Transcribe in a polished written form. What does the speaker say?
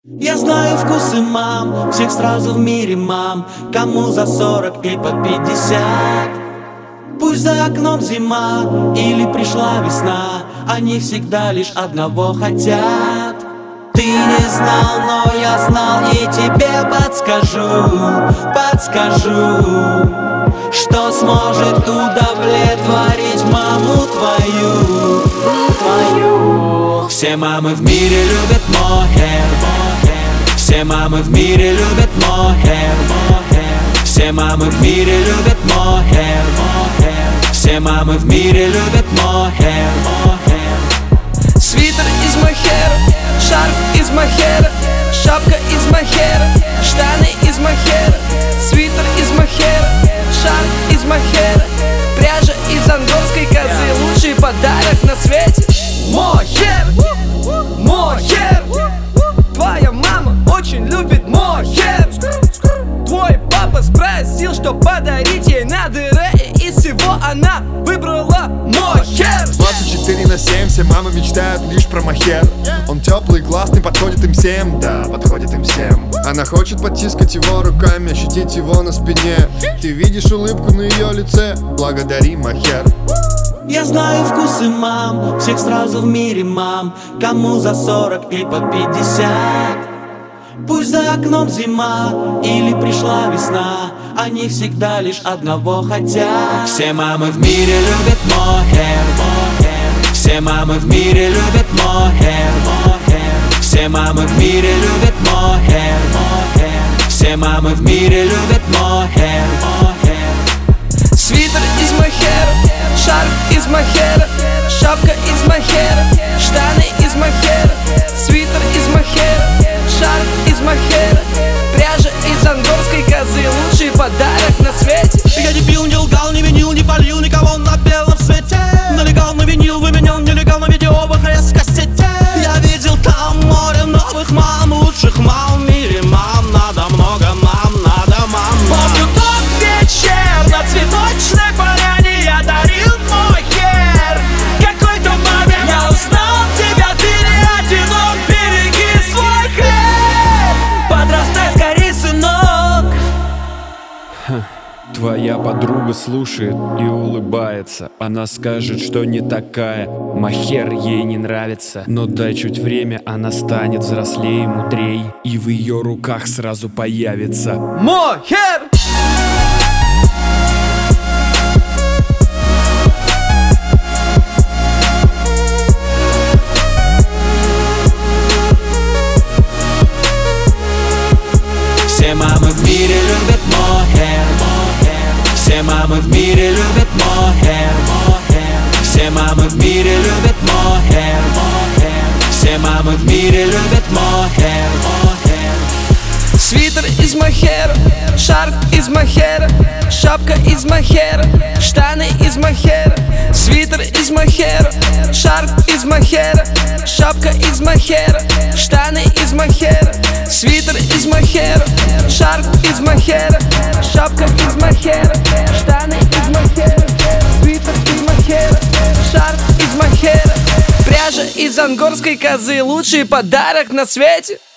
Я знаю вкусы мам, всех сразу в мире мам, кому за 40 и под 50. Пусть за окном зима или пришла весна, они всегда лишь одного хотят. Ты не знал, но я знал и тебе подскажу, что сможет удовлетворить маму твою. Все мамы в мире любят мохер, все мамы в мире любят мохер, все мамы в мире любят мохер, все мамы в мире любят мохер. Свитер из мохера, шарф из мохера, шапка из мохера, штаны из мохера, свитер из мохера, шарф из мохера, пряжа из ангорской козы, лучший подарок на свете. Мохер, мохер, твоя мама очень любит мохер. Твой папа спросил, что подарить ей на дыре, и из всего она выбрала мохер. 24/7 все мамы мечтают лишь про мохер. Он теплый, классный, подходит им всем. Да, подходит им всем. Она хочет потискать его руками, ощутить его на спине. Ты видишь улыбку на ее лице, благодари мохер. Я знаю вкусы мам, всех сразу в мире мам, кому за 40 и под 50. Пусть за окном зима или пришла весна, они всегда лишь одного хотят. Все мамы в мире любят мохер, все мамы в мире любят мохер, все мамы в мире любят мохер, все мамы в мире любят мохер. Свитер из мохера, шарф из мохера, шапка из мохера, штаны из мохера, свитер из мохера, шарф из мохера, пряжа из ангорской козы, лучший подарок на свете. Я не пил, не лгал, не винил, не палил никого на белом свете. Налегал на винил, выменял нелегал на видео в ХС-кассете. Я видел там море новых мам, лучших мам в мире мам. Надо много мам, надо мам. Помню тот вечер на цветочной поляне, я дарил мохер какой-то маме. Я узнал тебя, ты не одинок, береги свой хлеб, подрастай скорей, сынок. Твоя подруга слушает и улыбается. Она скажет, что не такая, мохер ей не нравится. Но дай чуть время, она станет взрослее, мудрей, и в ее руках сразу появится Мохер! Все мамы в мире любят мохер, все мамы в мире любят мохер, все мамы в мире любят мохер, все мамы в мире любят мохер. Свитер из мохера, шарф из мохера, шапка из мохера, штаны из мохера, свитер из мохера, шарф из мохера, шапка из мохера, штаны из мохера, свитер из мохера, шарф из мохера, шапка из мохера, штаны из мохера, свитер из мохера, шарф из мохера, пряжа из ангорской козы, лучший подарок на свете.